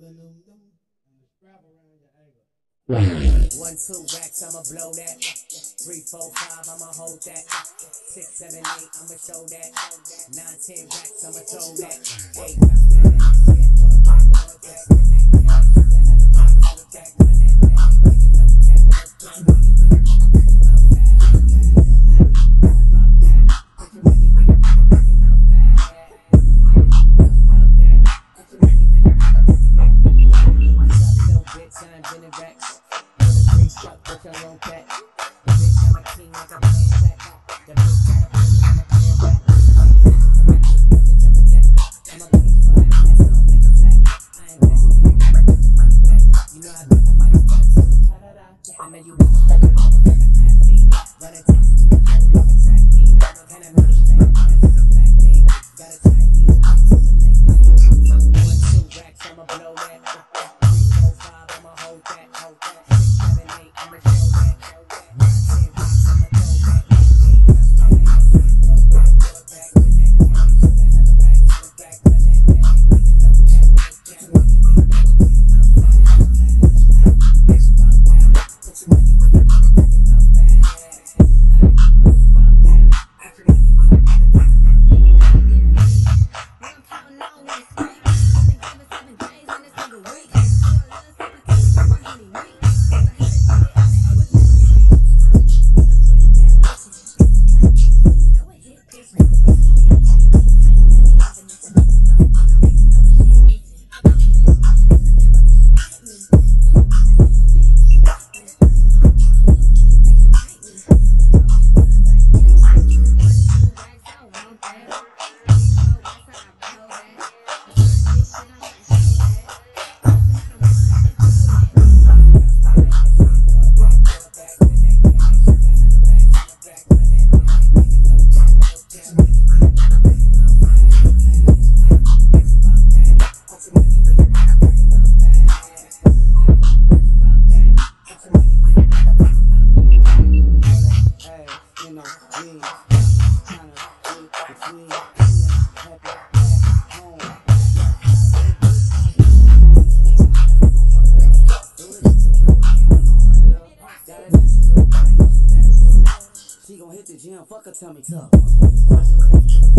1, 2 racks, I'ma blow that. 3, 4, 5, I'ma hold that. 6, 7, 8, I'ma show that. 9, 10 racks, I'ma throw that. 8, bounce that ass, yeah, throw it back, throw it back, run that back, the hell up, throw it back, run that back, nigga, no cap, no cap, money with it, bring your mouth back, about that, put your money where your mouth, bring your mouth back, about that, put your money where your mouth, bring your mouth back, what's up, little bitch, I'm Jenny Rex. Truck with your own pet. The bitch, I'm a king like a playing set. The bitch try to put me on a playing bet. With the jumper jack. I'm a big for it. That sound like a flat. I invest in you, never get the money back. You know I got the money back. I know you want to fuck a athlete. Run a test to the flow like a track meet. And I made it bad ass with a black thing. Got a Chinese bitch in the late lane. 1, 2 racks, I'ma blow that. 3, 4, 5, I'ma hold that. 6, 7, 8, I'ma show that. 9, 10 racks, I'ma throw that. 8, bounce that ass, yeah, throw it back, run that cabbage, the hell up, back, throw it back, run that bag, nigga, no cap, no cap, money with it, bring your mouth back, it's about that, put your money where your mouth, bring your mouth back, it's about that, put your money where your mouth, bring your mouth back. When I'm counting on this week, only give it 7 days in this nigga week. She gon' hit the gym, fuck her tummy tuck.